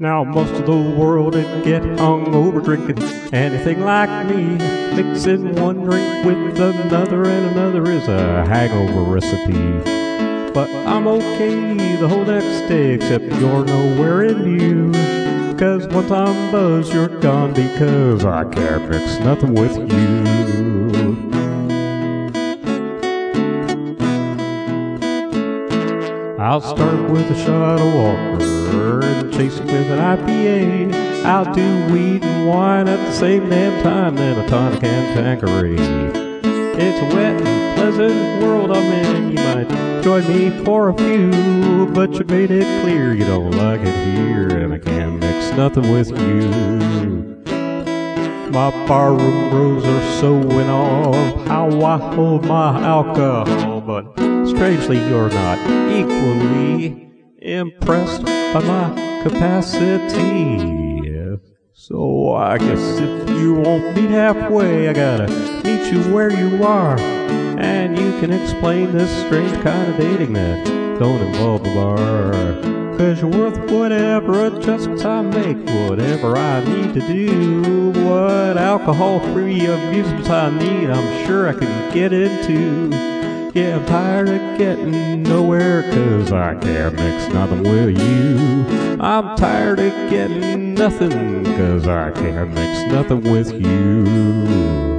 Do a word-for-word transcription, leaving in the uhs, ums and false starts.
Now most of the world would get hung over drinking anything like me. Mixing one drink with another and another is a hangover recipe. But I'm okay the whole next day, except you're nowhere in view. Cause once I'm buzzed, you're gone, because I can't mix nothing with you. I'll start with a shot of water and chase it with an I P A. I'll do weed and wine at the same damn time, then a tonic and Tanqueray. It's a wet and pleasant world I'm in. You might join me for a few, but you made it clear you don't like it here, and I can't mix nothing with you. My barroom bros are so in awe of how I hold my alcohol, but strangely you're not equally impressed by my capacity. So I guess if you won't meet halfway, I gotta meet you where you are, and you can explain this strange kind of dating that don't involve a bar. Cause you're worth whatever adjustments I make, whatever I need to do, what alcohol-free amusements I need, I'm sure I can get into. Yeah, I'm tired of getting nowhere, cause I can't mix nothing with you. I'm tired of getting nothing, cause I can't mix nothing with you.